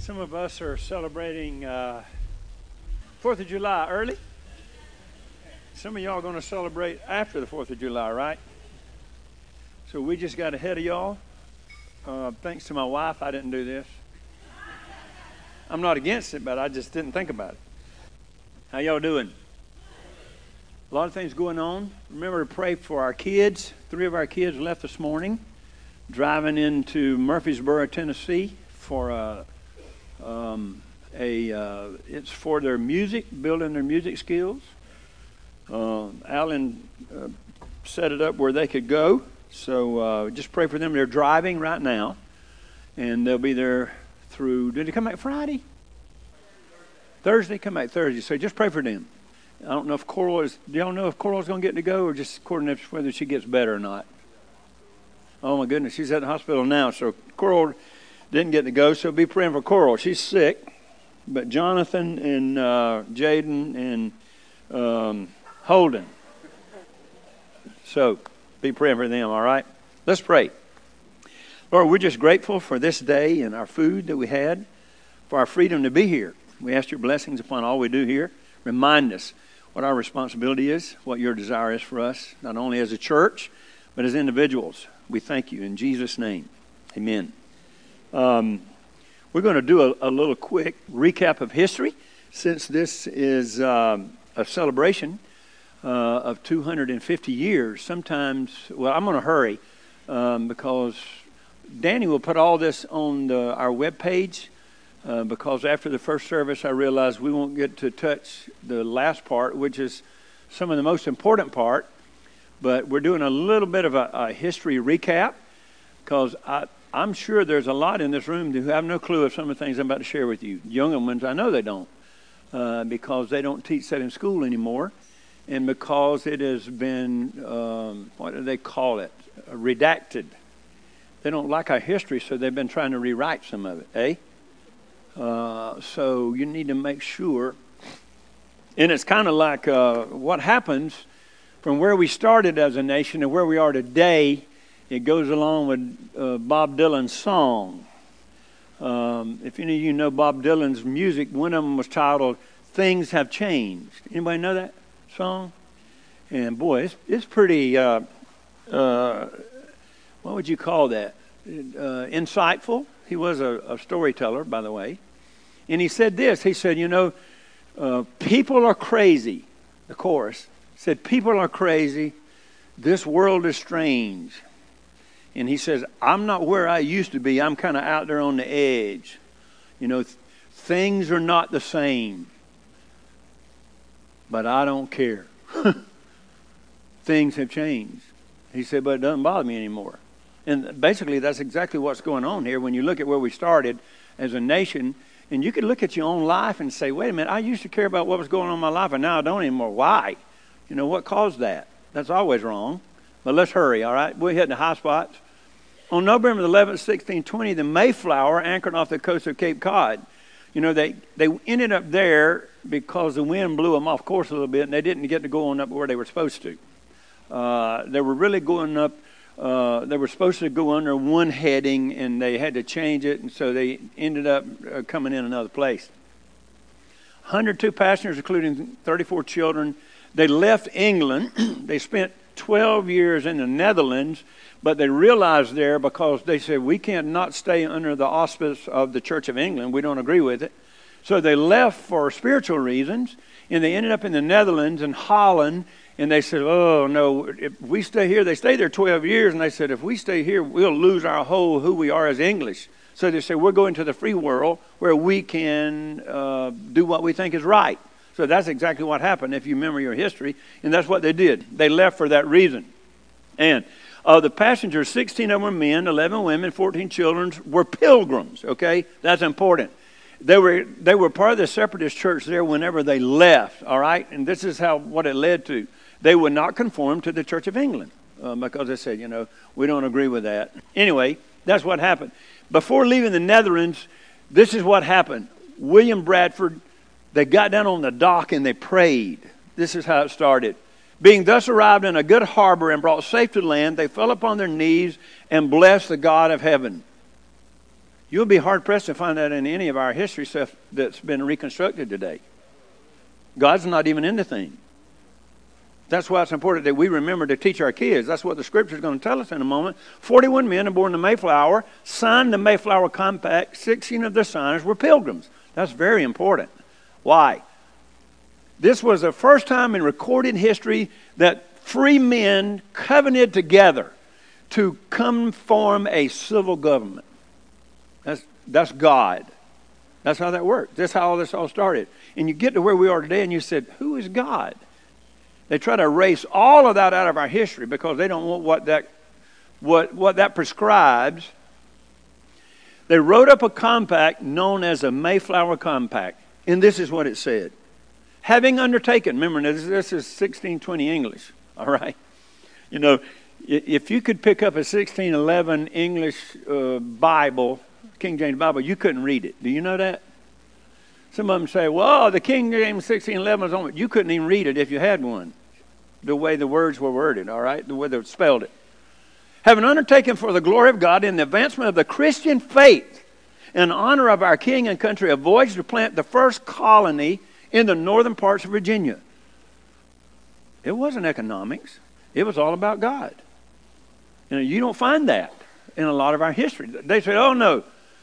Some of us are celebrating 4th of July early. Some of y'all are going to celebrate after the 4th of July, right? So we just got ahead of y'all. Thanks to my wife, I didn't do this. I'm not against it, but I just didn't think about it. How y'all doing? A lot of things going on. Remember to pray for our kids. 3 of our kids left this morning, driving into Murfreesboro, Tennessee for it's for their music, building their music skills. Alan set it up where they could go. So just pray for them. They're driving right now, and they'll be there through. Did they come back Friday? Thursday. Come back Thursday. So just pray for them. I don't know if Coral is. Do y'all know if Coral's going to get to go, or just coordinate whether she gets better or not? Oh my goodness, she's at the hospital now. So Coral didn't get to go. So be praying for Coral. She's sick, but Jonathan and Jaden and Holden. So be praying for them. All right. Let's pray. Lord, we're just grateful for this day and our food that we had, for our freedom to be here. We ask your blessings upon all we do here. Remind us what our responsibility is, what your desire is for us, not only as a church, but as individuals. We thank you in Jesus' name. Amen. We're going to do a little quick recap of history, since this is a celebration of 250 years. Sometimes, well, I'm going to hurry because Danny will put all this on our webpage. Because after the first service, I realized we won't get to touch the last part, which is some of the most important part. But we're doing a little bit of a history recap, because I'm sure there's a lot in this room who have no clue of some of the things I'm about to share with you. Younger ones, I know they don't, because they don't teach that in school anymore, and because it has been, what do they call it, redacted. They don't like our history, so they've been trying to rewrite some of it, eh? So you need to make sure. And it's kind of like what happens from where we started as a nation to where we are today. It goes along with Bob Dylan's song. If any of you know Bob Dylan's music, one of them was titled "Things Have Changed." Anybody know that song? And boy, it's pretty, what would you call that? Insightful. He was a storyteller, by the way. And he said this. He said, people are crazy. The chorus said, people are crazy. This world is strange. And he says, I'm not where I used to be. I'm kind of out there on the edge. Things are not the same. But I don't care. Things have changed. He said, but it doesn't bother me anymore. And basically, that's exactly what's going on here. When you look at where we started as a nation, and you can look at your own life and say, wait a minute, I used to care about what was going on in my life, and now I don't anymore. Why? What caused that? That's always wrong. But let's hurry, all right? We're hitting the high spots. On November 11th, 1620, the Mayflower anchored off the coast of Cape Cod. They ended up there because the wind blew them off course a little bit, and they didn't get to go on up where they were supposed to. They were really going up. They were supposed to go under one heading, and they had to change it, and so they ended up coming in another place. 102 passengers, including 34 children. They left England. They spent 12 years in the Netherlands, but they realized there, because they said, we can't not stay under the auspice of the Church of England. We don't agree with it. So they left for spiritual reasons, and they ended up in the Netherlands and Holland. And they said, oh, no, if we stay here, they stayed there 12 years, and they said, if we stay here, we'll lose our whole who we are as English. So they said, we're going to the free world where we can do what we think is right. So that's exactly what happened, if you remember your history, and that's what they did. They left for that reason. And of the passengers, 16 of them were men, 11 women, 14 children were pilgrims, okay? That's important. They were part of the separatist church there whenever they left, all right? And this is what it led to. They would not conform to the Church of England because they said, we don't agree with that. Anyway, that's what happened. Before leaving the Netherlands, this is what happened. William Bradford, they got down on the dock and they prayed. This is how it started. Being thus arrived in a good harbor and brought safe to land, they fell upon their knees and blessed the God of heaven. You'll be hard-pressed to find that in any of our history stuff that's been reconstructed today. God's not even in the thing. That's why it's important that we remember to teach our kids. That's what the Scripture is going to tell us in a moment. 41 men born in the Mayflower signed the Mayflower Compact. 16 of the signers were Pilgrims. That's very important. Why? This was the first time in recorded history that free men covenanted together to come form a civil government. That's God. That's how that worked. That's how all this all started. And you get to where we are today and you said, who is God? They try to erase all of that out of our history because they don't want what that prescribes. They wrote up a compact known as the Mayflower Compact. And this is what it said. Having undertaken, remember this is 1620 English, all right? You know, if you could pick up a 1611 English Bible, King James Bible, you couldn't read it. Do you know that? Some of them say, well, the King James 1611 was on it. You couldn't even read it if you had one, the way the words were worded, all right, the way they spelled it. Having undertaken for the glory of God in the advancement of the Christian faith in honor of our king and country, a voyage to plant the first colony in the northern parts of Virginia. It wasn't economics. It was all about God. You don't find that in a lot of our history. They say, oh no,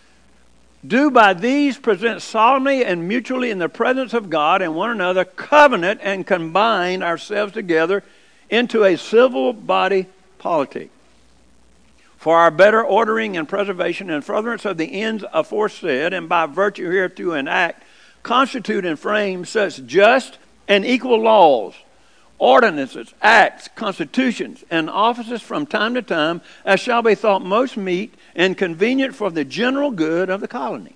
do by these present solemnly and mutually in the presence of God and one another covenant and combine ourselves together into a civil body politic for our better ordering and preservation and furtherance of the ends aforesaid, and by virtue hereto enact, constitute and frame such just and equal laws, ordinances, acts, constitutions, and offices from time to time as shall be thought most meet and convenient for the general good of the colony.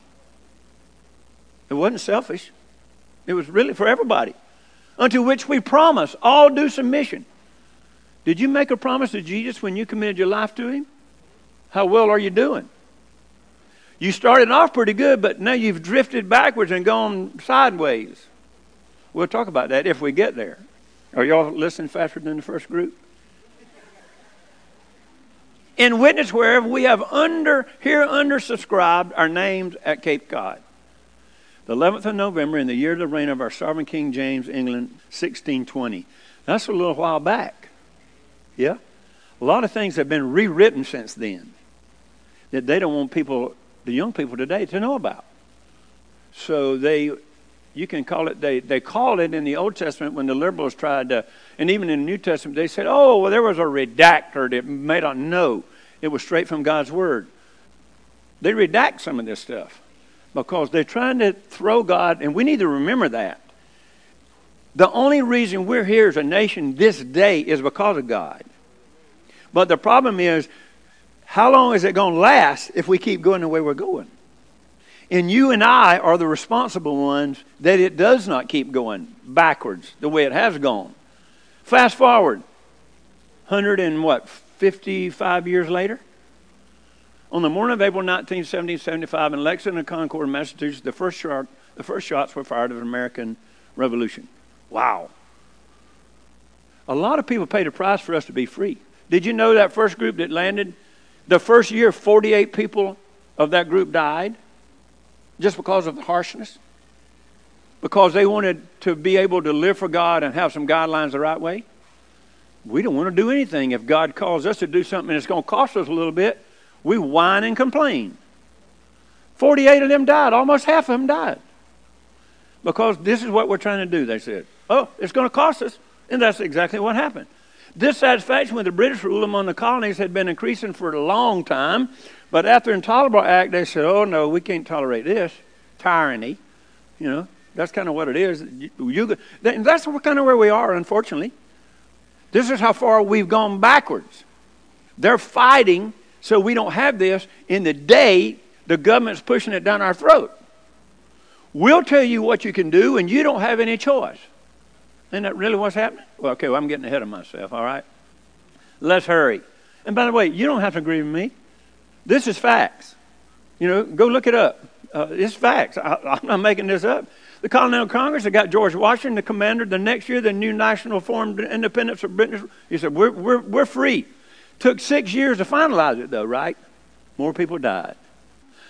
It wasn't selfish. It was really for everybody. Unto which we promise all due submission. Did you make a promise to Jesus when you committed your life to Him? How well are you doing? You started off pretty good, but now you've drifted backwards and gone sideways. We'll talk about that if we get there. Are y'all listening faster than the first group? In witness whereof we have hereunder subscribed our names at Cape Cod. The 11th of November in the year of the reign of our sovereign King James, England, 1620. That's a little while back. Yeah? A lot of things have been rewritten since then that they don't want people, the young people today, to know about. So you can call it, they called it in the Old Testament when the liberals tried to, and even in the New Testament, they said, oh, well, there was a redactor that made a no. It was straight from God's Word. They redact some of this stuff because they're trying to throw God, and we need to remember that. The only reason we're here as a nation this day is because of God. But the problem is, how long is it going to last if we keep going the way we're going? And you and I are the responsible ones that it does not keep going backwards the way it has gone. Fast forward, 55 years later? On the morning of April 19, 1775, in Lexington, Concord, Massachusetts, the first shots were fired of the American Revolution. Wow. A lot of people paid a price for us to be free. Did you know that first group that landed, the first year, 48 people of that group died? Just because of the harshness? Because they wanted to be able to live for God and have some guidelines the right way? We don't want to do anything. If God calls us to do something and it's going to cost us a little bit, we whine and complain. 48 of them died. Almost half of them died. Because this is what we're trying to do, they said. Oh, it's going to cost us. And that's exactly what happened. Dissatisfaction with the British rule among the colonies had been increasing for a long time. But after the Intolerable Act, they said, oh, no, we can't tolerate this. Tyranny. You know, that's kind of what it is. And that's kind of where we are, unfortunately. This is how far we've gone backwards. They're fighting so we don't have this in the day the government's pushing it down our throat. We'll tell you what you can do, and you don't have any choice. Isn't that really what's happening? Well, okay, I'm getting ahead of myself, all right? Let's hurry. And by the way, you don't have to agree with me. This is facts. You know, go look it up. It's facts. I'm not making this up. The Continental Congress, they got George Washington, the commander. The next year, the new national formed independence of Britain. He said, we're free. Took 6 years to finalize it, though, right? More people died.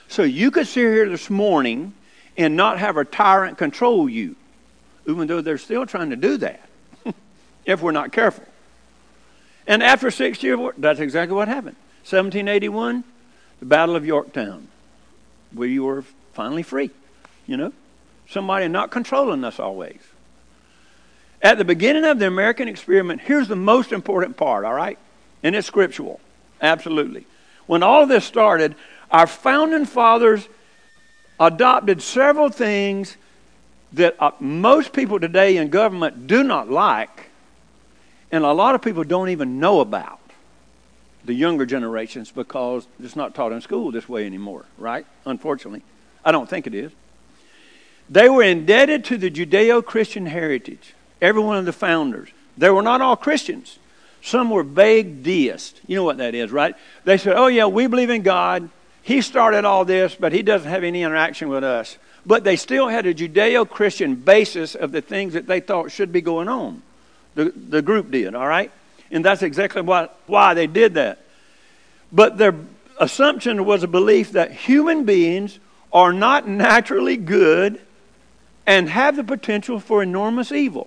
So you could sit here this morning and not have a tyrant control you, even though they're still trying to do that, if we're not careful. And after 6 years, that's exactly what happened. 1781, the Battle of Yorktown, where you were finally free, you know. Somebody not controlling us always. At the beginning of the American experiment, here's the most important part, all right? And it's scriptural, absolutely. When all of this started, our founding fathers adopted several things that most people today in government do not like, and a lot of people don't even know about, the younger generations, because it's not taught in school this way anymore, right? Unfortunately. I don't think it is. They were indebted to the Judeo-Christian heritage. Every one of the founders. They were not all Christians. Some were vague deists. You know what that is, right? They said, oh yeah, we believe in God. He started all this, but he doesn't have any interaction with us. But they still had a Judeo-Christian basis of the things that they thought should be going on. The group did, all right? And that's exactly why they did that. But their assumption was a belief that human beings are not naturally good and have the potential for enormous evil.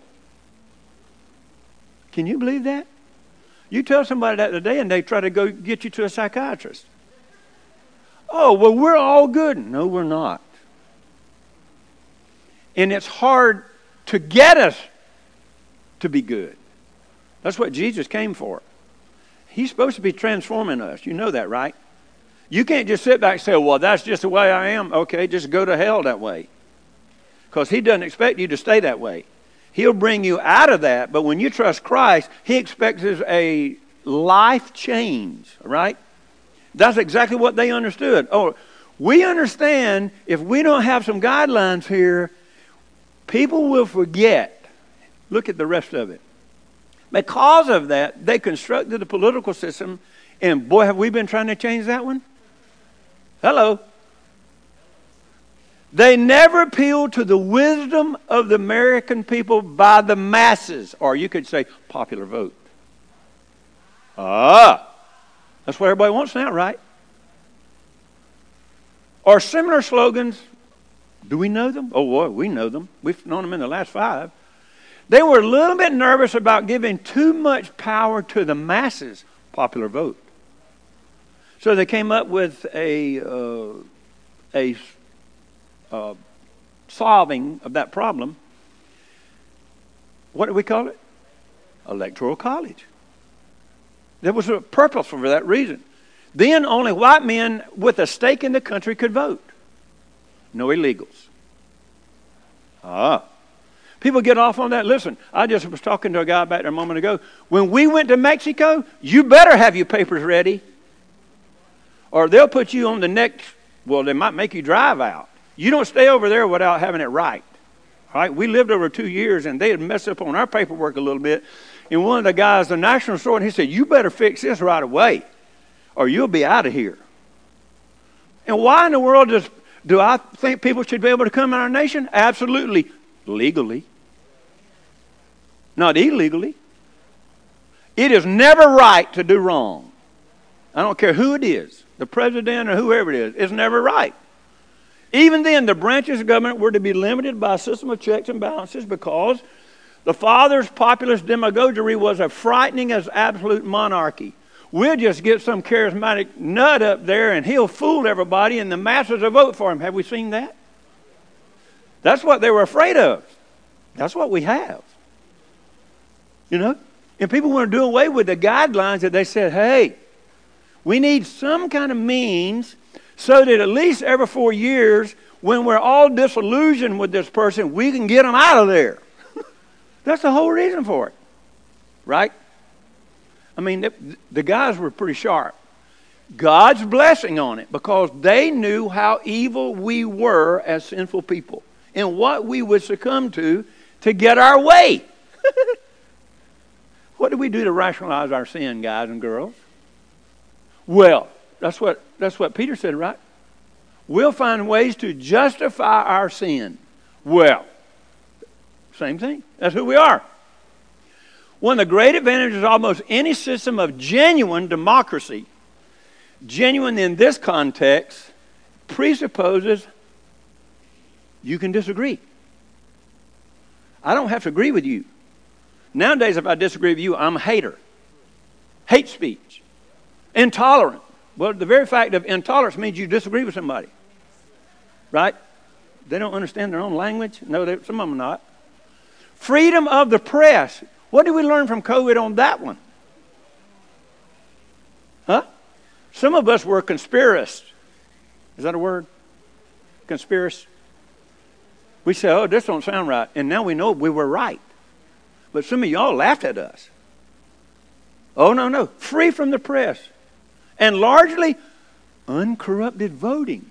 Can you believe that? You tell somebody that today and they try to go get you to a psychiatrist. Oh, well, we're all good. No, we're not. And it's hard to get us to be good. That's what Jesus came for. He's supposed to be transforming us. You know that, right? You can't just sit back and say, well, that's just the way I am. Okay, just go to hell that way. Because he doesn't expect you to stay that way. He'll bring you out of that, but when you trust Christ, he expects a life change, right? That's exactly what they understood. Oh, we understand if we don't have some guidelines here, people will forget. Look at the rest of it. Because of that, they constructed the political system, and boy, have we been trying to change that one? Hello. They never appealed to the wisdom of the American people by the masses, or you could say popular vote. That's what everybody wants now, right? Or similar slogans. Do we know them? Oh, boy, we know them. We've known them in the last 5. They were a little bit nervous about giving too much power to the masses, popular vote. So they came up with a solving of that problem. What do we call it? Electoral college. There was a purpose for that reason. Then only white men with a stake in the country could vote. No illegals. People get off on that. Listen, I just was talking to a guy back there a moment ago. When we went to Mexico, you better have your papers ready. Or they'll put you on the next, well, they might make you drive out. You don't stay over there without having it right. All right? We lived over 2 years, and they had messed up on our paperwork a little bit. And one of the guys, the national store, and he said, you better fix this right away, or you'll be out of here. And why in the world do I think people should be able to come in our nation? Absolutely. Legally. Not illegally. It is never right to do wrong. I don't care who it is, the president or whoever it is. It's never right. Even then, the branches of government were to be limited by a system of checks and balances because the father's populist demagoguery was as frightening as absolute monarchy. We'll just get some charismatic nut up there and he'll fool everybody and the masses will vote for him. Have we seen that? That's what they were afraid of. That's what we have. You know? And people want to do away with the guidelines that they said, hey, we need some kind of means so that at least every 4 years, when we're all disillusioned with this person, we can get them out of there. That's the whole reason for it. Right? I mean, the guys were pretty sharp. God's blessing on it because they knew how evil we were as sinful people and what we would succumb to get our way. What do we do to rationalize our sin, guys and girls? Well, that's what Peter said, right? We'll find ways to justify our sin. Well, same thing. That's who we are. One of the great advantages of almost any system of genuine democracy, genuine in this context, presupposes you can disagree. I don't have to agree with you. Nowadays, if I disagree with you, I'm a hater. Hate speech. Intolerant. Well, the very fact of intolerance means you disagree with somebody. Right? They don't understand their own language? No, some of them are not. Freedom of the press. What did we learn from COVID on that one? Huh? Some of us were conspiracists. Is that a word? Conspiracists. We say, oh, this don't sound right. And now we know we were right. But some of y'all laughed at us. Oh, no. Free from the press. And largely uncorrupted voting.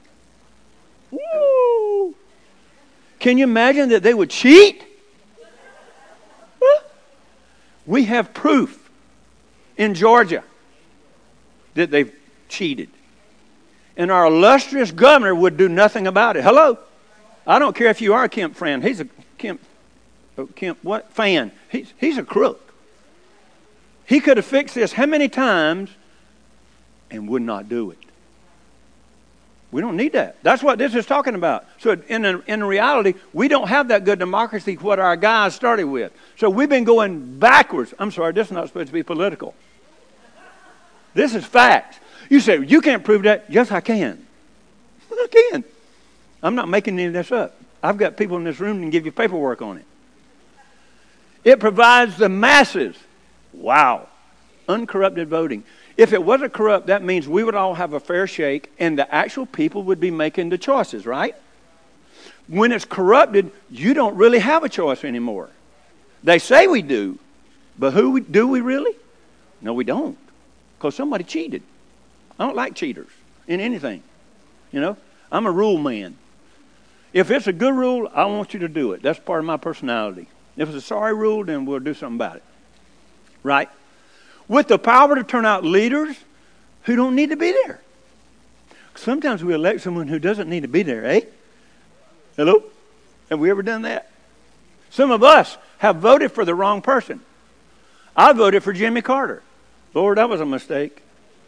Woo! Can you imagine that they would cheat? Huh? We have proof in Georgia that they've cheated. And our illustrious governor would do nothing about it. Hello? I don't care if you are a Kemp friend. He's a Kemp what? Fan. He's a crook. He could have fixed this how many times and would not do it. We don't need that. That's what this is talking about. So in reality, we don't have that good democracy what our guys started with. So we've been going backwards. I'm sorry, this is not supposed to be political. This is facts. You say, you can't prove that. Yes, I can. I can. I'm not making any of this up. I've got people in this room that can give you paperwork on it. It provides the masses. Wow. Uncorrupted voting. If it wasn't corrupt, that means we would all have a fair shake and the actual people would be making the choices, right? When it's corrupted, you don't really have a choice anymore. They say we do, but do we really? No, we don't. Because somebody cheated. I don't like cheaters in anything. You know, I'm a rule man. If it's a good rule, I want you to do it. That's part of my personality. If it's a sorry rule, then we'll do something about it. Right? With the power to turn out leaders who don't need to be there. Sometimes we elect someone who doesn't need to be there, eh? Hello? Have we ever done that? Some of us have voted for the wrong person. I voted for Jimmy Carter. Lord, that was a mistake.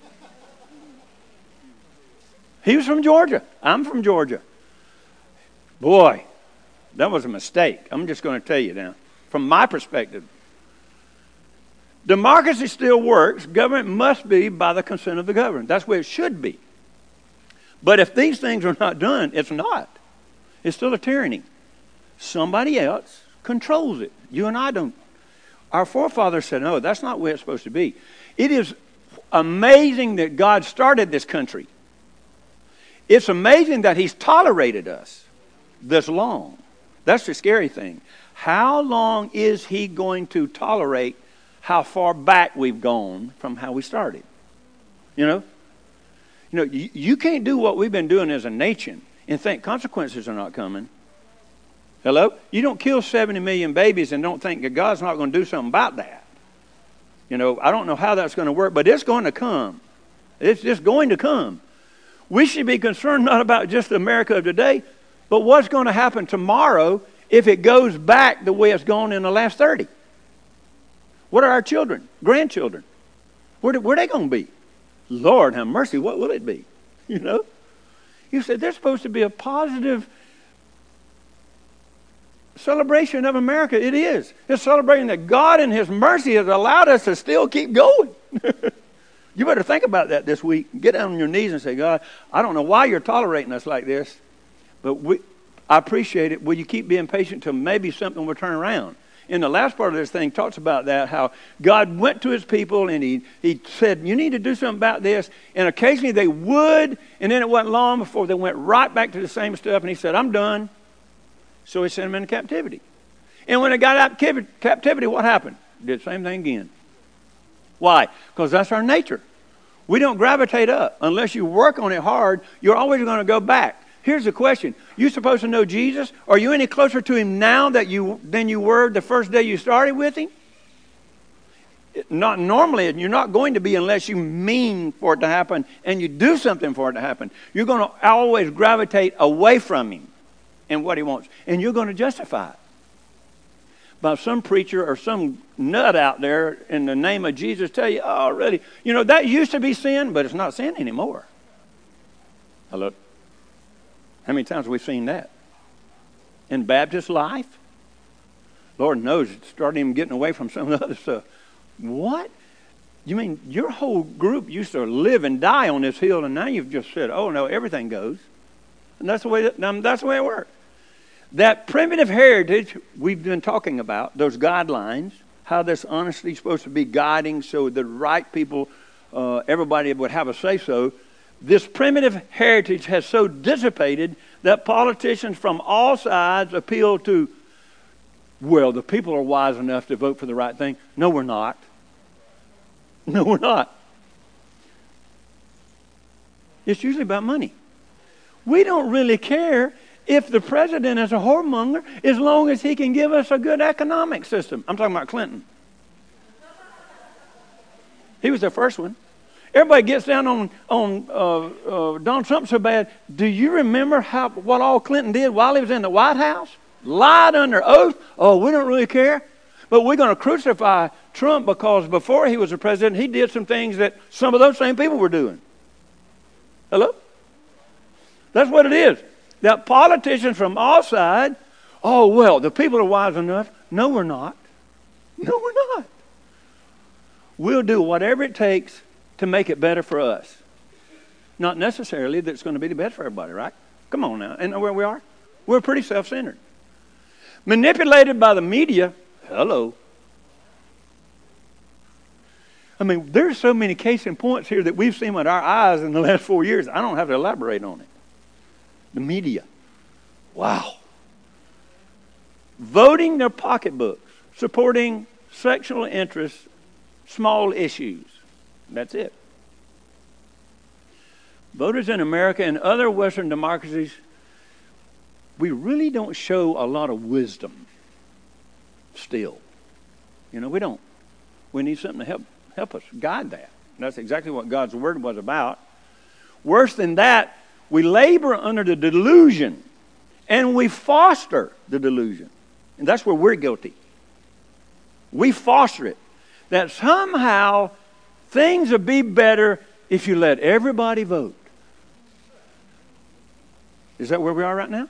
He was from Georgia. I'm from Georgia. Boy, that was a mistake. I'm just going to tell you now. From my perspective. Democracy still works. Government must be by the consent of the governed. That's where it should be. But if these things are not done, it's not. It's still a tyranny. Somebody else controls it. You and I don't. Our forefathers said, no, that's not where it's supposed to be. It is amazing that God started this country. It's amazing that He's tolerated us this long. That's the scary thing. How long is He going to tolerate how far back we've gone from how we started? You know, you can't do what we've been doing as a nation and think consequences are not coming. Hello? You don't kill 70 million babies and don't think that God's not going to do something about that. You know, I don't know how that's going to work, but it's going to come. It's just going to come. We should be concerned not about just the America of today, but what's going to happen tomorrow if it goes back the way it's gone in the last 30. What are our children, grandchildren? Where are they going to be? Lord have mercy, what will it be? You know? You said there's supposed to be a positive celebration of America. It is. It's celebrating that God in His mercy has allowed us to still keep going. You better think about that this week. Get down on your knees and say, God, I don't know why you're tolerating us like this, but I appreciate it. Will you keep being patient till maybe something will turn around? In the last part of this thing talks about that, how God went to His people and he said, you need to do something about this. And occasionally they would, and then it wasn't long before they went right back to the same stuff. And He said, I'm done. So He sent them into captivity. And when they got out of captivity, what happened? Did the same thing again. Why? Because that's our nature. We don't gravitate up. Unless you work on it hard, you're always going to go back. Here's the question. You supposed to know Jesus? Are you any closer to Him now than you were the first day you started with Him? Not normally, and you're not going to be unless you mean for it to happen and you do something for it to happen. You're going to always gravitate away from Him and what He wants. And you're going to justify it. By some preacher or some nut out there in the name of Jesus tell you, oh, really? You know, that used to be sin, but it's not sin anymore. Hello? How many times have we seen that? In Baptist life? Lord knows, it's starting even getting away from some of the other stuff. What? You mean your whole group used to live and die on this hill, and now you've just said, oh, no, everything goes. And that's the way it works. That primitive heritage we've been talking about, those guidelines, how this honesty is supposed to be guiding so the right people, everybody would have a say-so. This primitive heritage has so dissipated that politicians from all sides appeal to, well, the people are wise enough to vote for the right thing. No, we're not. No, we're not. It's usually about money. We don't really care if the president is a whoremonger as long as he can give us a good economic system. I'm talking about Clinton. He was the first one. Everybody gets down on Donald Trump so bad. Do you remember what all Clinton did while he was in the White House? Lied under oath. Oh, we don't really care. But we're going to crucify Trump because before he was the president, he did some things that some of those same people were doing. Hello? That's what it is. That politicians from all sides, oh, well, the people are wise enough. No, we're not. No, we're not. We'll do whatever it takes to make it better for us. Not necessarily that it's going to be the best for everybody, right? Come on now. Isn't that where we are? We're pretty self-centered. Manipulated by the media. Hello. I mean, there's so many case in points here that we've seen with our eyes in the last 4 years. I don't have to elaborate on it. The media. Wow. Voting their pocketbooks. Supporting sexual interests. Small issues. That's it. Voters in America and other Western democracies, we really don't show a lot of wisdom still. You know, we don't. We need something to help us guide that. That's exactly what God's Word was about. Worse than that, we labor under the delusion and we foster the delusion. And that's where we're guilty. We foster it. That somehow things will be better if you let everybody vote. Is that where we are right now?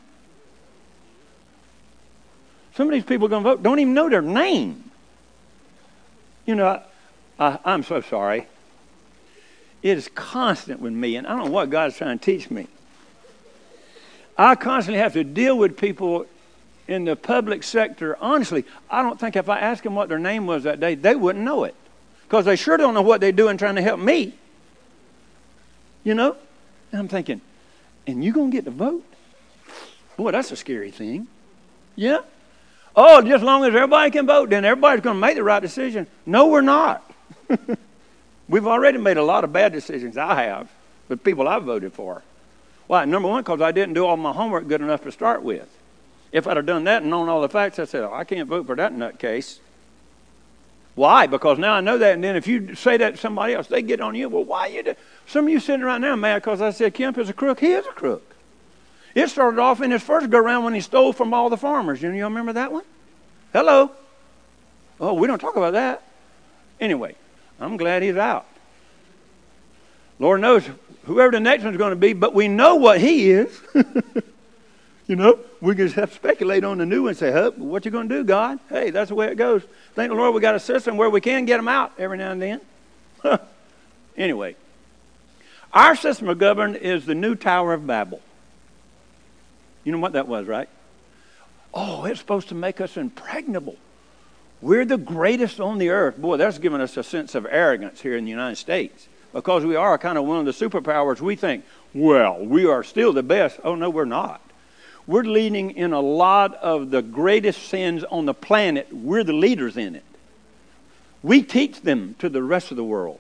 Some of these people are going to vote, don't even know their name. You know, I'm so sorry. It is constant with me, and I don't know what God's trying to teach me. I constantly have to deal with people in the public sector. Honestly, I don't think if I asked them what their name was that day, they wouldn't know it. Because they sure don't know what they're doing trying to help me. You know? And I'm thinking, and you going to get to vote? Boy, that's a scary thing. Yeah? Oh, just as long as everybody can vote, then everybody's going to make the right decision. No, we're not. We've already made a lot of bad decisions. I have. With people I've voted for. Why? Number one, because I didn't do all my homework good enough to start with. If I'd have done that and known all the facts, I'd say, oh, I can't vote for that nutcase. Why? Because now I know that, and then if you say that to somebody else, they get on you. Well, why you do? Some of you sitting right now mad because I said Kemp is a crook. He is a crook. It started off in his first go-around when he stole from all the farmers. You remember that one? Hello? Oh, we don't talk about that. Anyway, I'm glad he's out. Lord knows whoever the next one's going to be, but we know what he is. You know, we can just have to speculate on the new one and say, huh, what you going to do, God? Hey, that's the way it goes. Thank the Lord we got a system where we can get them out every now and then. Anyway, our system of government is the new Tower of Babel. You know what that was, right? Oh, it's supposed to make us impregnable. We're the greatest on the earth. Boy, that's given us a sense of arrogance here in the United States. Because we are kind of one of the superpowers, we think, well, we are still the best. Oh, no, we're not. We're leading in a lot of the greatest sins on the planet. We're the leaders in it. We teach them to the rest of the world.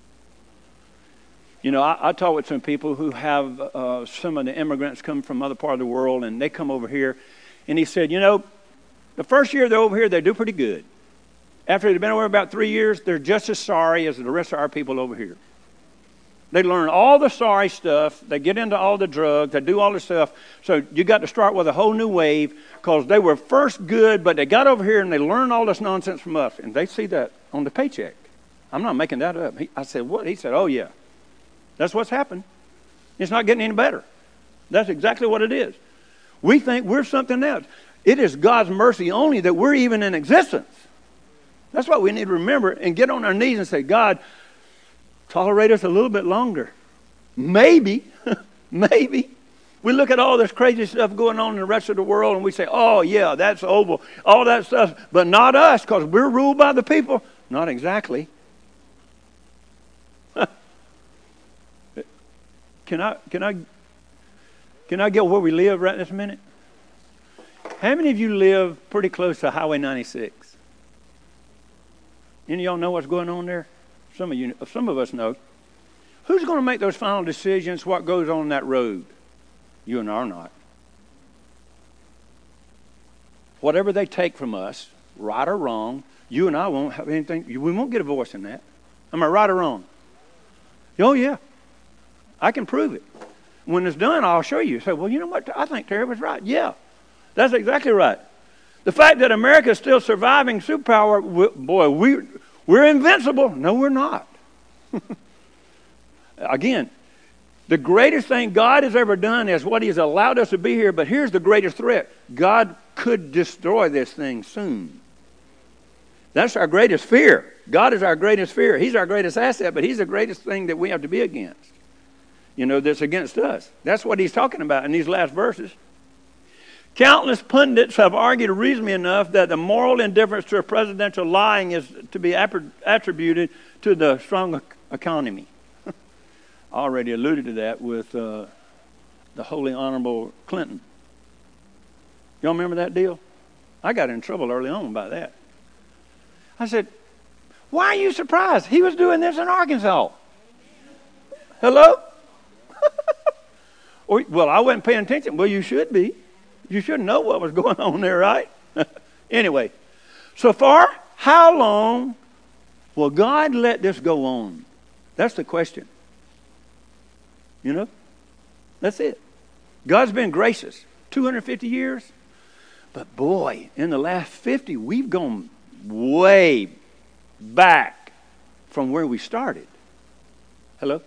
You know, I talk with some people who have some of the immigrants come from other part of the world, and they come over here. And he said, you know, the first year they're over here, they do pretty good. After they've been over about 3 years, they're just as sorry as the rest of our people over here. They learn all the sorry stuff. They get into all the drugs. They do all the stuff. So you got to start with a whole new wave because they were first good, but they got over here and they learned all this nonsense from us. And they see that on the paycheck. I'm not making that up. I said, what? He said, oh, yeah. That's what's happened. It's not getting any better. That's exactly what it is. We think we're something else. It is God's mercy only that we're even in existence. That's what we need to remember and get on our knees and say, God, tolerate us a little bit longer. Maybe, maybe. We look at all this crazy stuff going on in the rest of the world and we say, oh, yeah, that's over. All that stuff, but not us because we're ruled by the people. Not exactly. Can I get where we live right this minute? How many of you live pretty close to Highway 96? Any of y'all know what's going on there? Some of us know. Who's going to make those final decisions, what goes on that road? You and I are not. Whatever they take from us, right or wrong, you and I won't have anything. We won't get a voice in that. Am I right or wrong? Oh, yeah. I can prove it. When it's done, I'll show you. Say, well, you know what? I think Terry was right. Yeah, that's exactly right. The fact that America is still surviving superpower, boy, we're invincible. No, we're not. Again, the greatest thing God has ever done is what He's allowed us to be here. But here's the greatest threat. God could destroy this thing soon. That's our greatest fear. God is our greatest fear. He's our greatest asset, but He's the greatest thing that we have to be against. You know, that's against us. That's what He's talking about in these last verses. Countless pundits have argued reasonably enough that the moral indifference to a presidential lying is to be attributed to the strong economy. I already alluded to that with the Holy Honorable Clinton. Y'all remember that deal? I got in trouble early on about that. I said, why are you surprised? He was doing this in Arkansas. Hello? Well, I wasn't paying attention. Well, you should be. You should know what was going on there, right? Anyway, so far, how long will God let this go on? That's the question. You know? That's it. God's been gracious. 250 years. But boy, in the last 50, we've gone way back from where we started. Hello?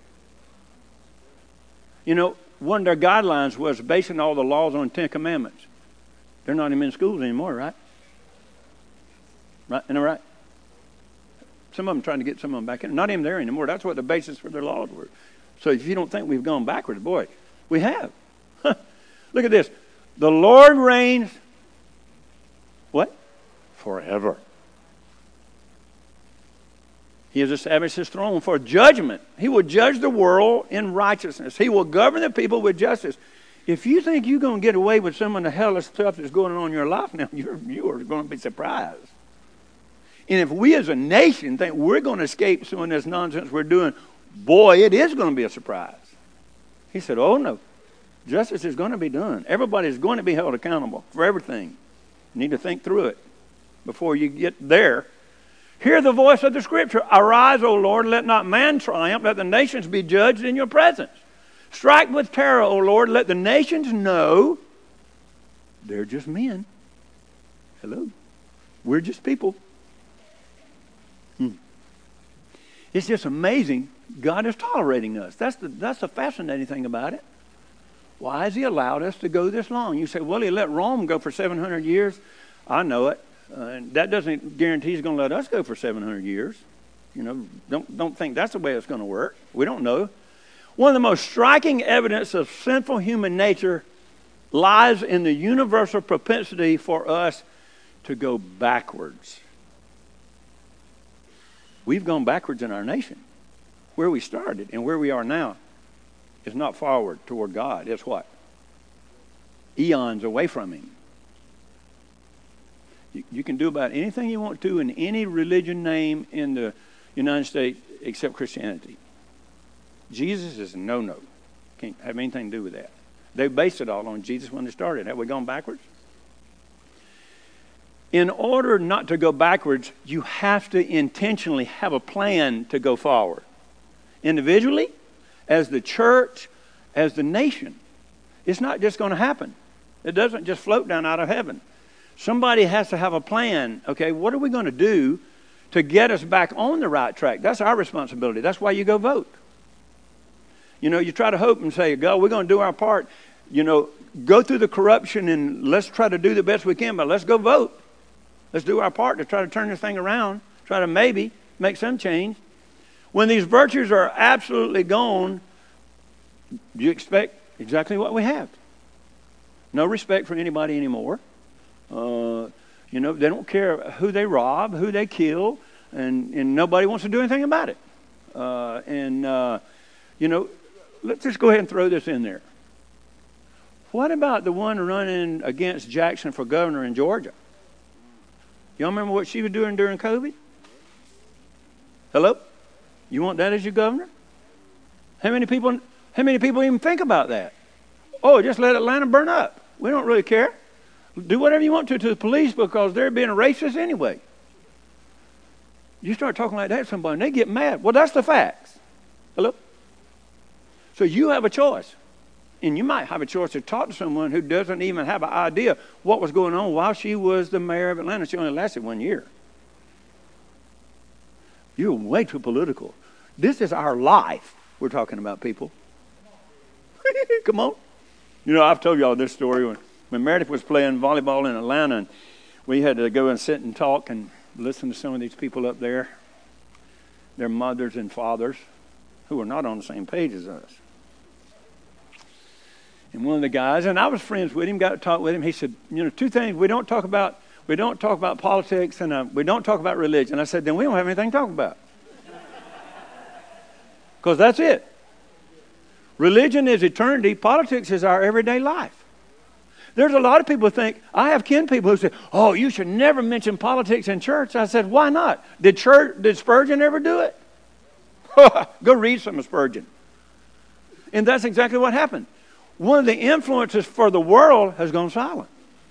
You know, one of their guidelines was basing all the laws on 10 Commandments. They're not even in schools anymore, right? Right? Isn't that right? Some of them trying to get some of them back in. Not even there anymore. That's what the basis for their laws were. So if you don't think we've gone backwards, boy, we have. Look at this. The Lord reigns, what? Forever. He has established His throne for judgment. He will judge the world in righteousness. He will govern the people with justice. If you think you're going to get away with some of the hellish stuff that's going on in your life now, you are going to be surprised. And if we as a nation think we're going to escape some of this nonsense we're doing, boy, it is going to be a surprise. He said, oh no, justice is going to be done. Everybody's going to be held accountable for everything. You need to think through it before you get there. Hear the voice of the Scripture. Arise, O Lord, let not man triumph. Let the nations be judged in your presence. Strike with terror, O Lord. Let the nations know they're just men. Hello. We're just people. It's just amazing. God is tolerating us. That's the fascinating thing about it. Why has He allowed us to go this long? You say, well, He let Rome go for 700 years. I know it. That doesn't guarantee He's going to let us go for 700 years. You know, don't think that's the way it's going to work. We don't know. One of the most striking evidence of sinful human nature lies in the universal propensity for us to go backwards. We've gone backwards in our nation. Where we started and where we are now is not forward toward God. It's what? Eons away from Him. You can do about anything you want to in any religion name in the United States except Christianity. Jesus is a no-no. Can't have anything to do with that. They based it all on Jesus when they started. Have we gone backwards? In order not to go backwards, you have to intentionally have a plan to go forward. Individually, as the church, as the nation. It's not just going to happen. It doesn't just float down out of heaven. Somebody has to have a plan. Okay, what are we going to do to get us back on the right track? That's our responsibility. That's why you go vote. You know, you try to hope and say, God, we're going to do our part. You know, go through the corruption and let's try to do the best we can, but let's go vote. Let's do our part to try to turn this thing around, try to maybe make some change. When these virtues are absolutely gone, you expect exactly what we have. No respect for anybody anymore. You know, they don't care who they rob, who they kill, and nobody wants to do anything about it. You know, let's just go ahead and throw this in there. What about the one running against Jackson for governor in Georgia? Y'all remember what she was doing during COVID? Hello? You want that as your governor? How many people even think about that? Oh, just let Atlanta burn up. We don't really care. Do whatever you want to the police because they're being racist anyway. You start talking like that to somebody and they get mad. Well, that's the facts. Hello? So you have a choice. And you might have a choice to talk to someone who doesn't even have an idea what was going on while she was the mayor of Atlanta. She only lasted 1 year. You're way too political. This is our life we're talking about, people. Come on. You know, I've told y'all this story when Meredith was playing volleyball in Atlanta, and we had to go and sit and talk and listen to some of these people up there, their mothers and fathers, who were not on the same page as us. And one of the guys, and I was friends with him, got to talk with him. He said, you know, two things we don't talk about politics, and we don't talk about religion. I said, then we don't have anything to talk about. Because that's it. Religion is eternity. Politics is our everyday life. There's a lot of people who think, I have kin people who say, oh, you should never mention politics in church. I said, why not? Did Spurgeon ever do it? Go read some of Spurgeon. And that's exactly what happened. One of the influences for the world has gone silent.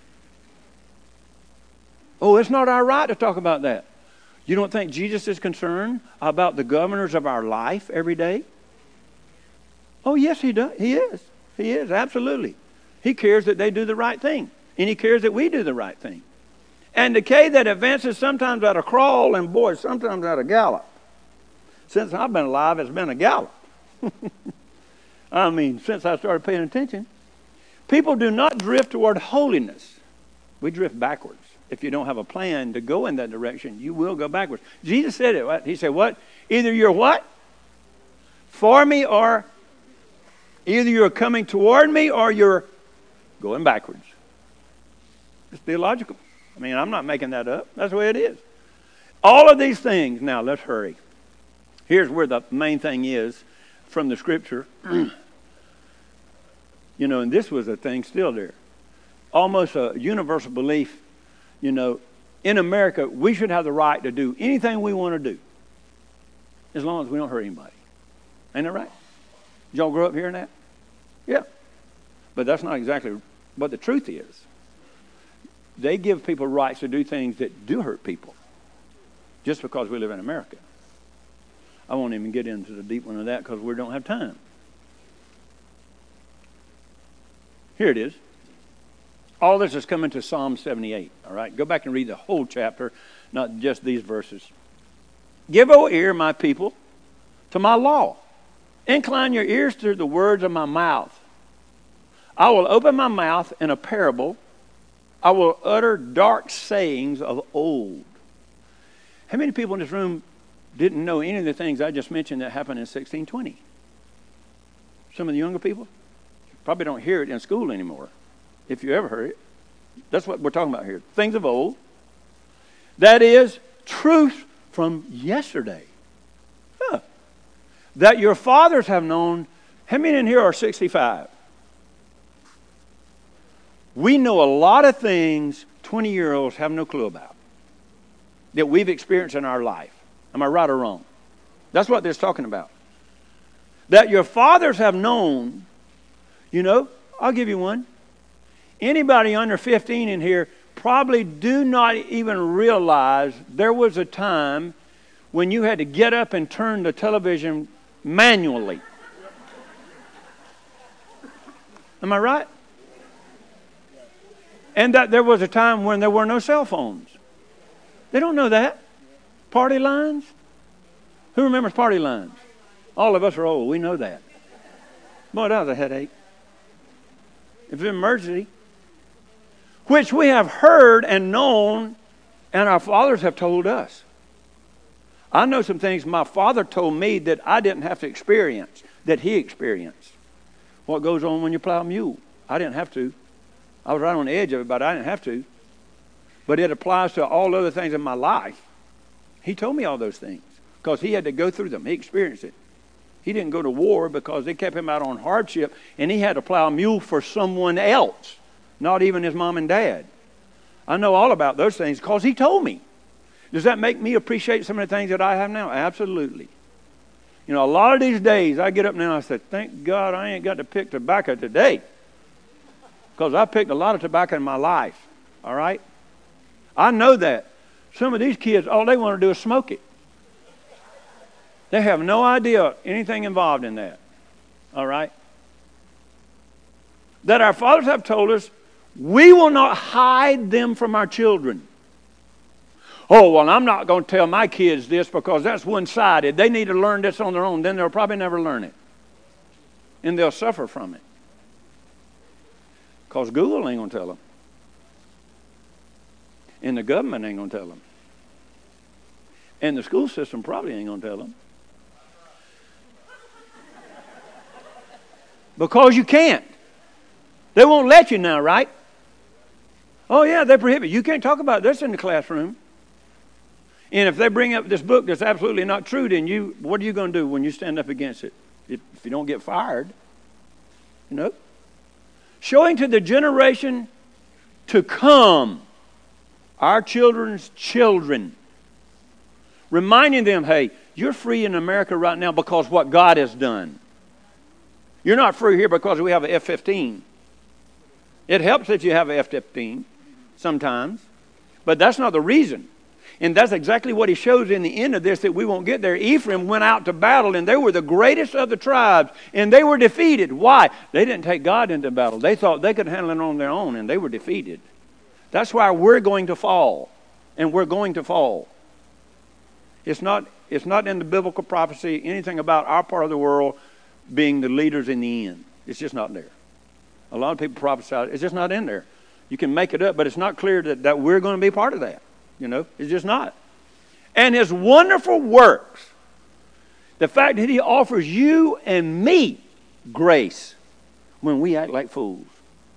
Oh, it's not our right to talk about that. You don't think Jesus is concerned about the governors of our life every day? Oh, yes, he does. He is. He is, absolutely. He cares that they do the right thing. And he cares that we do the right thing. And decay that advances sometimes at a crawl and, boy, sometimes at a gallop. Since I've been alive, it's been a gallop. I mean, since I started paying attention. People do not drift toward holiness. We drift backwards. If you don't have a plan to go in that direction, you will go backwards. Jesus said it. What? He said, what? Either you're what? For me, or either you're coming toward me or you're going backwards. It's theological. I mean, I'm not making that up. That's the way it is. All of these things. Now, let's hurry. Here's where the main thing is from the scripture. You know, and this was a thing still there. Almost a universal belief, you know, in America, we should have the right to do anything we want to do. As long as we don't hurt anybody. Ain't that right? Did y'all grow up hearing that? Yeah. But that's not exactly what the truth is. They give people rights to do things that do hurt people. Just because we live in America. I won't even get into the deep one of that because we don't have time. Here it is. All this is coming to Psalm 78. All right, go back and read the whole chapter, not just these verses. Give, O ear, my people, to my law. Incline your ears to the words of my mouth. I will open my mouth in a parable. I will utter dark sayings of old. How many people in this room didn't know any of the things I just mentioned that happened in 1620? Some of the younger people probably don't hear it in school anymore, if you ever heard it. That's what we're talking about here. Things of old. That is truth from yesterday. Huh. That your fathers have known. How many in here are 65? We know a lot of things 20-year-olds have no clue about that we've experienced in our life. Am I right or wrong? That's what they're talking about. That your fathers have known. You know, I'll give you one. Anybody under 15 in here probably do not even realize there was a time when you had to get up and turn the television manually. Am I right? And that there was a time when there were no cell phones. They don't know that. Party lines? Who remembers party lines? All of us are old. We know that. Boy, that was a headache. If it's an emergency, which we have heard and known, and our fathers have told us. I know some things my father told me that I didn't have to experience, that he experienced. What goes on when you plow a mule? I didn't have to. I was right on the edge of it, but I didn't have to. But it applies to all other things in my life. He told me all those things because he had to go through them. He experienced it. He didn't go to war because they kept him out on hardship, and he had to plow a mule for someone else, not even his mom and dad. I know all about those things because he told me. Does that make me appreciate some of the things that I have now? Absolutely. You know, a lot of these days I get up now and I say, thank God I ain't got to pick tobacco today. Because I picked a lot of tobacco in my life. All right? I know that. Some of these kids, all they want to do is smoke it. They have no idea anything involved in that. All right? That our fathers have told us, we will not hide them from our children. Oh, well, I'm not going to tell my kids this because that's one-sided. They need to learn this on their own. Then they'll probably never learn it. And they'll suffer from it. Because Google ain't going to tell them. And the government ain't going to tell them. And the school system probably ain't going to tell them. Because you can't. They won't let you now, right? Oh, yeah, they prohibit. You can't talk about this in the classroom. And if they bring up this book that's absolutely not true, then what are you going to do when you stand up against it? If you don't get fired, you know? Showing to the generation to come, our children's children, reminding them, hey, you're free in America right now because what God has done. You're not free here because we have an F-15. It helps that you have an F-15 sometimes, but that's not the reason. And that's exactly what he shows in the end of this, that we won't get there. Ephraim went out to battle, and they were the greatest of the tribes, and they were defeated. Why? They didn't take God into battle. They thought they could handle it on their own, and they were defeated. That's why we're going to fall, and we're going to fall. It's not in the biblical prophecy anything about our part of the world being the leaders in the end. It's just not there. A lot of people prophesy it. It's just not in there. You can make it up, but it's not clear that we're going to be part of that. You know, it's just not. And his wonderful works, the fact that he offers you and me grace when we act like fools.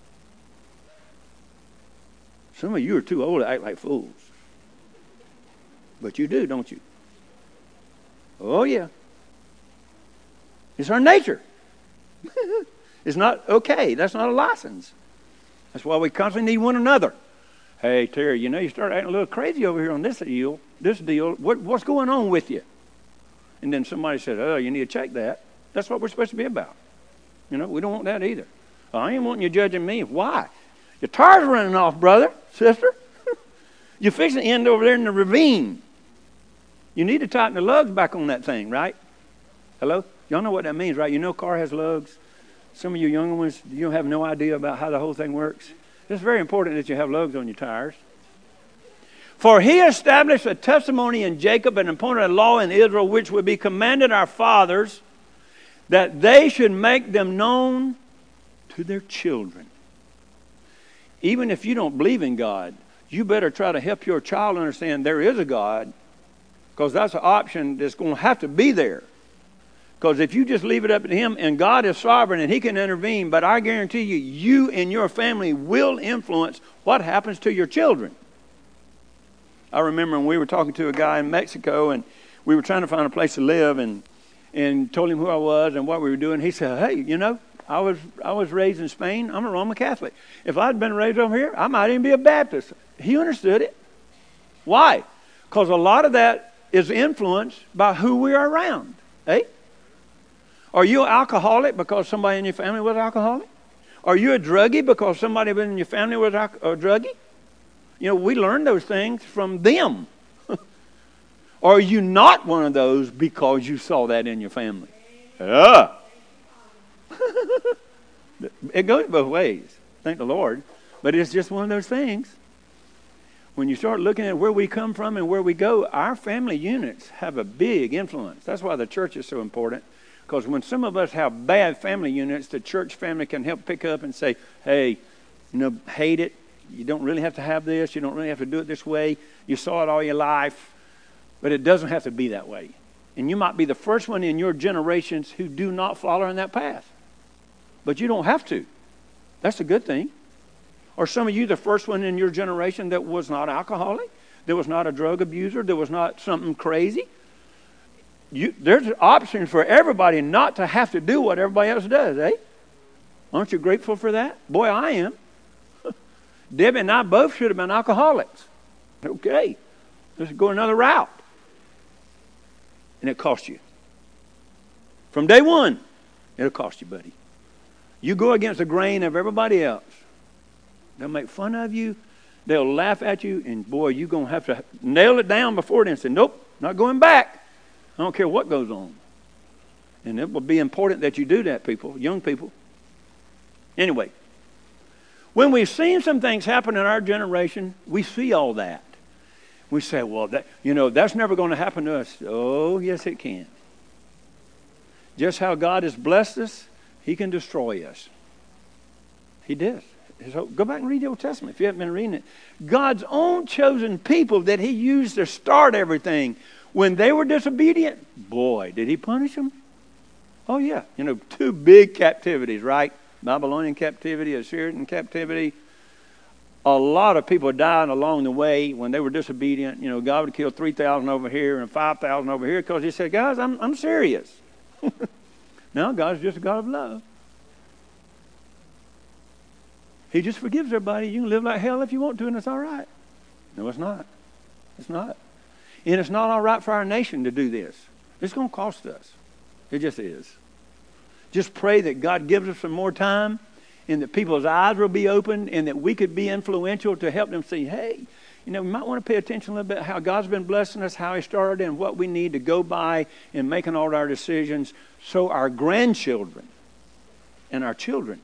Some of you are too old to act like fools. But you do, don't you? Oh, yeah. It's our nature. It's not okay. That's not a license. That's why we constantly need one another. Hey, Terry, you know, you start acting a little crazy over here on this deal. What's going on with you? And then somebody said, oh, you need to check that. That's what we're supposed to be about. You know, we don't want that either. I ain't wanting you judging me. Why? Your tire's running off, brother, sister. You're fixing to end over there in the ravine. You need to tighten the lugs back on that thing, right? Hello? Y'all know what that means, right? You know car has lugs. Some of you younger ones, you have no idea about how the whole thing works. It's very important that you have lugs on your tires. For he established a testimony in Jacob and appointed a law in Israel, which would be commanded our fathers, that they should make them known to their children. Even if you don't believe in God, you better try to help your child understand there is a God, because that's an option that's going to have to be there. Because if you just leave it up to him, and God is sovereign and he can intervene, but I guarantee you, you and your family will influence what happens to your children. I remember when we were talking to a guy in Mexico, and we were trying to find a place to live, and told him who I was and what we were doing. He said, hey, you know, I was raised in Spain. I'm a Roman Catholic. If I'd been raised over here, I might even be a Baptist. He understood it. Why? Because a lot of that is influenced by who we are around. Eh? Are you an alcoholic because somebody in your family was alcoholic? Are you a druggie because somebody in your family was a druggie? You know, we learn those things from them. Or are you not one of those because you saw that in your family? Yeah. It goes both ways. Thank the Lord. But it's just one of those things. When you start looking at where we come from and where we go, our family units have a big influence. That's why the church is so important. Because when some of us have bad family units, the church family can help pick up and say, hey, hate it. You don't really have to have this. You don't really have to do it this way. You saw it all your life. But it doesn't have to be that way. And you might be the first one in your generations who do not follow in that path. But you don't have to. That's a good thing. Or some of you, the first one in your generation that was not alcoholic, that was not a drug abuser, that was not something crazy. There's options for everybody not to have to do what everybody else does, eh? Aren't you grateful for that? Boy, I am. Debbie and I both should have been alcoholics. Okay, let's go another route. And it cost you. From day one, it'll cost you, buddy. You go against the grain of everybody else. They'll make fun of you. They'll laugh at you. And boy, you're going to have to nail it down before then and say, nope, not going back. I don't care what goes on. And it will be important that you do that, people, young people. Anyway, when we've seen some things happen in our generation, we see all that. We say, well, that's never going to happen to us. Oh, yes, it can. Just how God has blessed us, He can destroy us. He does. So go back and read the Old Testament if you haven't been reading it. God's own chosen people that He used to start everything, when they were disobedient, boy, did He punish them? Oh, yeah. 2 big captivities, right? Babylonian captivity, Assyrian captivity. A lot of people died along the way when they were disobedient. God would kill 3,000 over here and 5,000 over here because He said, guys, I'm serious. No, God's just a God of love. He just forgives everybody. You can live like hell if you want to, and it's all right. No, it's not. It's not. And it's not all right for our nation to do this. It's going to cost us. It just is. Just pray that God gives us some more time and that people's eyes will be opened and that we could be influential to help them see, hey, we might want to pay attention a little bit how God's been blessing us, how He started, and what we need to go by in making all our decisions so our grandchildren and our children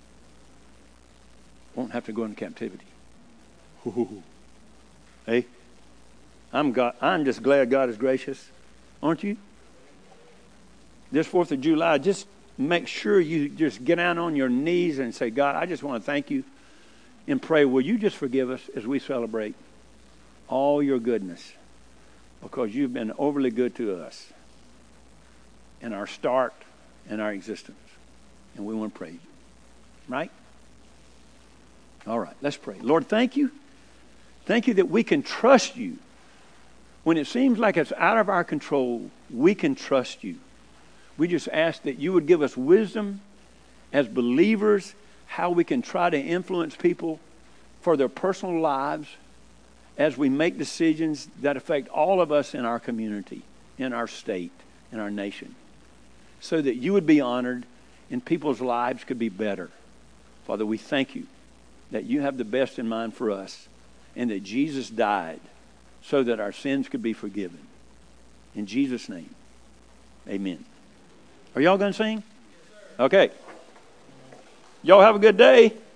won't have to go into captivity. Ooh. Hey? I'm just glad God is gracious. Aren't you? This 4th of July, just make sure you just get down on your knees and say, God, I just want to thank you and pray, will you just forgive us as we celebrate all your goodness, because you've been overly good to us in our start and our existence. And we want to praise you. Right? All right, let's pray. Lord, thank you. Thank you that we can trust you. When it seems like it's out of our control, we can trust you. We just ask that you would give us wisdom as believers, how we can try to influence people for their personal lives as we make decisions that affect all of us in our community, in our state, in our nation, so that you would be honored and people's lives could be better. Father, we thank you that you have the best in mind for us and that Jesus died so that our sins could be forgiven. In Jesus' name, amen. Are y'all going to sing? Okay. Y'all have a good day.